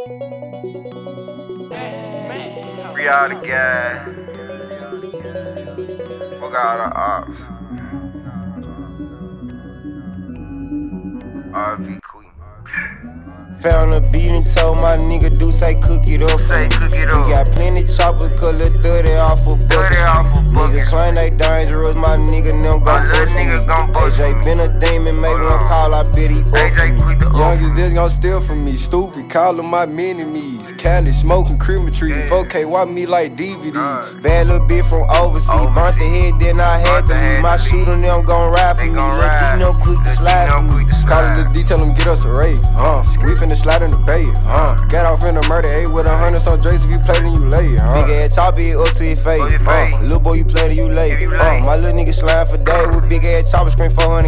Free all the gas. Fuck all the ops. RV Queen. Found a beat and told my nigga do say cook it up for me. We got plenty chopper, cut lil' 30 off a bucket. Nigga claim they dangerous, my nigga them gon' bust me. AJ been a demon, make one call, I bet he up for me. Youngest this gon' steal from me, stupid, call them my mini-me's. Cali smoking crematory, 4K watch me like DVDs. Bad little bitch from overseas, burnt the head, then I had to leave. My shooter them gon' ride for me, Lil D no quick to slide for me. Call it Lil D, tell him get us a raid, we finna slide in the bay, Got off in the murder, A with 100 on Drace, if you play then you lay, Big ass chop it up to your face, little boy you play then you late, my little nigga slime for day with big ass chopper scream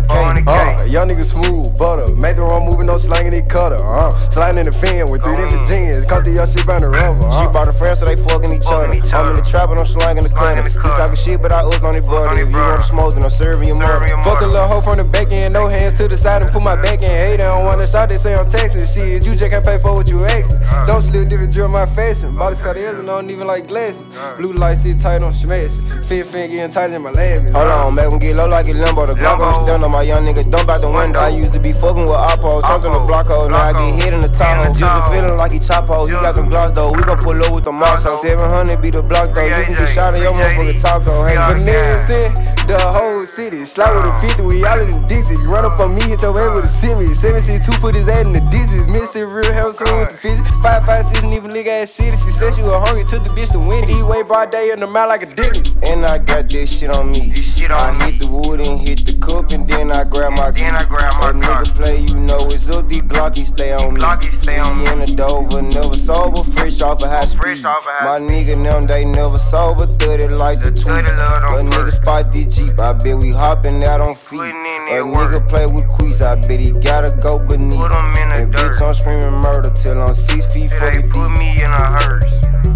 400K. Young nigga smooth, butter, made the wrong moving, no slanging it cutter, Sliding in the fan with 3 different jeans, come through your shit by the rubber, She bought a friend so they fucking each other. I'm in the trap and I'm slanging the cutter. He talking shit but I up on it brother. If you want to smoke then I'm serving your mother. Fuck a little hoe from the back end, no hands to the side and put my back in. Hey, they don't want to shot, they say I'm texting. Shit, you just can't pay for what you asking. Don't slip different drill my fashion. Body Cartiers and I don't even like glasses. Blue light sit tight, I'm smashing. Fit getting tighter than my legs. Hold on, make him get low like a Limbo. The Glock on the stand on my young nigga, dump out the window. I used to be fucking with Oppo, jumped on the block hole. Now I get hit in the Tahoe. Just feeling like he chop hole. He got them glocks though. We gon' pull up with the mouse. 700 be the block though. You can get shot in your motherfucking taco. Hey, Vanilla in the whole city. Slide with a 50, we all in the Dixie. You run up on me, hit your head with a semi. 762 put his ass in the dizzies. Missing real hell soon with the physics. 556 and even lick ass shit. She said she was hungry, took the bitch to win. E-way broad day in the mouth like a dentist. And I got this shit on me. I hit the wood and hit the cup and then I grab my gun. That nigga play, you know it's up. The Glocky stay on me. We in the Dover, never sober, fresh off a high speed. My nigga them, they never sober, 30 like the tweet. A nigga spot the Jeep, I bet we hopping out on feet. A nigga play with queez, I bet he gotta go beneath. And bitch, I'm screaming murder till I'm 6 feet from the Put me in a hearse.